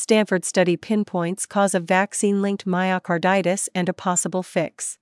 Stanford study pinpoints cause of vaccine-linked myocarditis and a possible fix.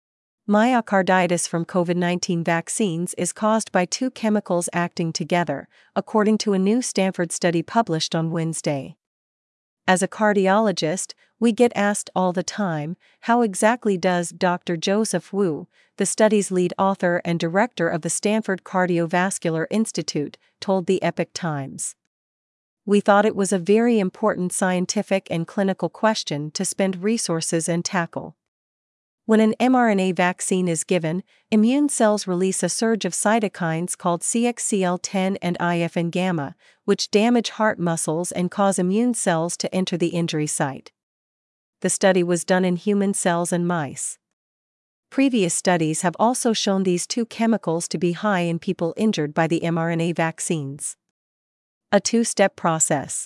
Myocarditis from COVID-19 vaccines is caused by two chemicals acting together, according to a new Stanford study published on Wednesday. As a cardiologist, we get asked all the time, how exactly does Dr. Joseph Wu, the study's lead author and director of the Stanford Cardiovascular Institute, told the Epoch Times. We thought it was a very important scientific and clinical question to spend resources and tackle. When an mRNA vaccine is given, immune cells release a surge of cytokines called CXCL10 and IFN-gamma, which damage heart muscles and cause immune cells to enter the injury site. The study was done in human cells and mice. Previous studies have also shown these two chemicals to be high in people injured by the mRNA vaccines. A two-step process.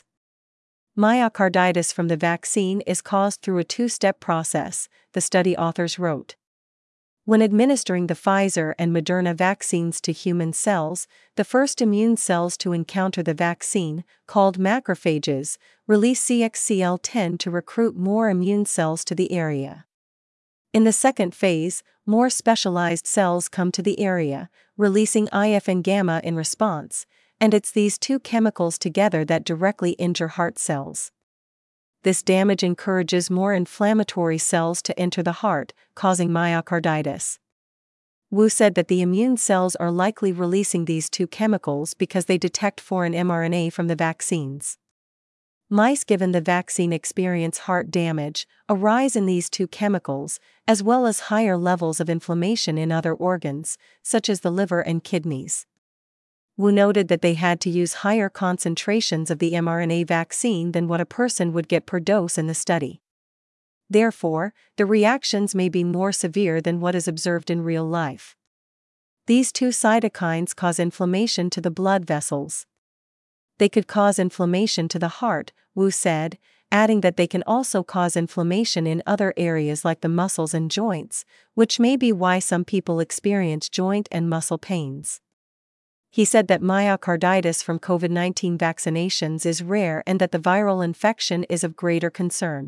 Myocarditis from the vaccine is caused through a two-step process, the study authors wrote. When administering the Pfizer and Moderna vaccines to human cells, the first immune cells to encounter the vaccine, called macrophages, release CXCL10 to recruit more immune cells to the area. In the second phase, more specialized cells come to the area, releasing IFN-gamma in response, and it's these two chemicals together that directly injure heart cells. This damage encourages more inflammatory cells to enter the heart, causing myocarditis. Wu said that the immune cells are likely releasing these two chemicals because they detect foreign mRNA from the vaccines. Mice given the vaccine experience heart damage, a rise in these two chemicals, as well as higher levels of inflammation in other organs, such as the liver and kidneys. Wu noted that they had to use higher concentrations of the mRNA vaccine than what a person would get per dose in the study. Therefore, the reactions may be more severe than what is observed in real life. These two cytokines cause inflammation to the blood vessels. They could cause inflammation to the heart, Wu said, adding that they can also cause inflammation in other areas like the muscles and joints, which may be why some people experience joint and muscle pains. He said that myocarditis from COVID-19 vaccinations is rare and that the viral infection is of greater concern.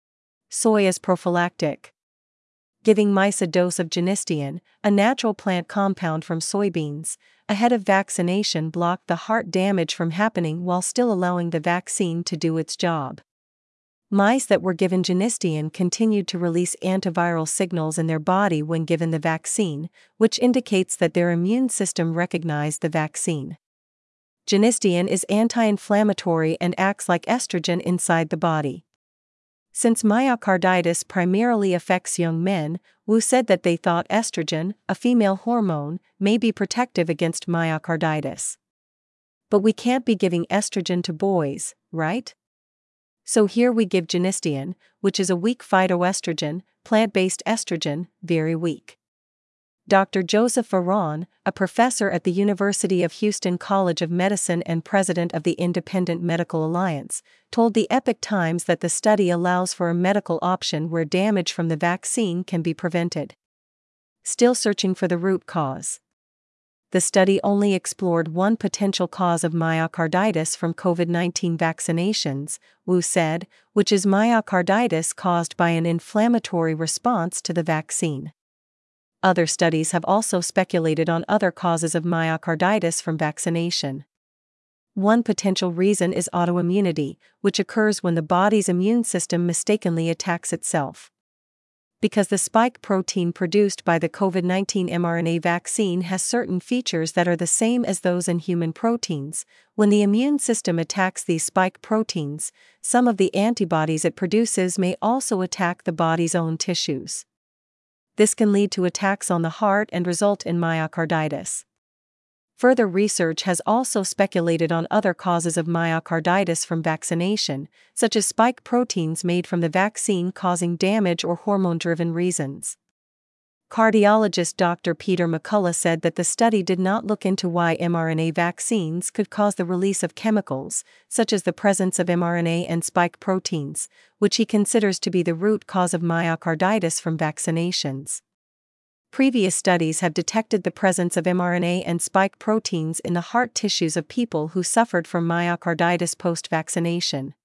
Soy as prophylactic. Giving mice a dose of genistein, a natural plant compound from soybeans, ahead of vaccination blocked the heart damage from happening while still allowing the vaccine to do its job. Mice that were given genistein continued to release antiviral signals in their body when given the vaccine, which indicates that their immune system recognized the vaccine. Genistein is anti-inflammatory and acts like estrogen inside the body. Since myocarditis primarily affects young men, Wu said that they thought estrogen, a female hormone, may be protective against myocarditis. But we can't be giving estrogen to boys, right? So here we give genistein, which is a weak phytoestrogen, plant-based estrogen, very weak. Dr. Joseph Varon, a professor at the University of Houston College of Medicine and president of the Independent Medical Alliance, told the Epoch Times that the study allows for a medical option where damage from the vaccine can be prevented. Still searching for the root cause. The study only explored one potential cause of myocarditis from COVID-19 vaccinations, Wu said, which is myocarditis caused by an inflammatory response to the vaccine. Other studies have also speculated on other causes of myocarditis from vaccination. One potential reason is autoimmunity, which occurs when the body's immune system mistakenly attacks itself. Because the spike protein produced by the COVID-19 mRNA vaccine has certain features that are the same as those in human proteins, when the immune system attacks these spike proteins, some of the antibodies it produces may also attack the body's own tissues. This can lead to attacks on the heart and result in myocarditis. Further research has also speculated on other causes of myocarditis from vaccination, such as spike proteins made from the vaccine causing damage or hormone-driven reasons. Cardiologist Dr. Peter McCullough said that the study did not look into why mRNA vaccines could cause the release of chemicals, such as the presence of mRNA and spike proteins, which he considers to be the root cause of myocarditis from vaccinations. Previous studies have detected the presence of mRNA and spike proteins in the heart tissues of people who suffered from myocarditis post-vaccination.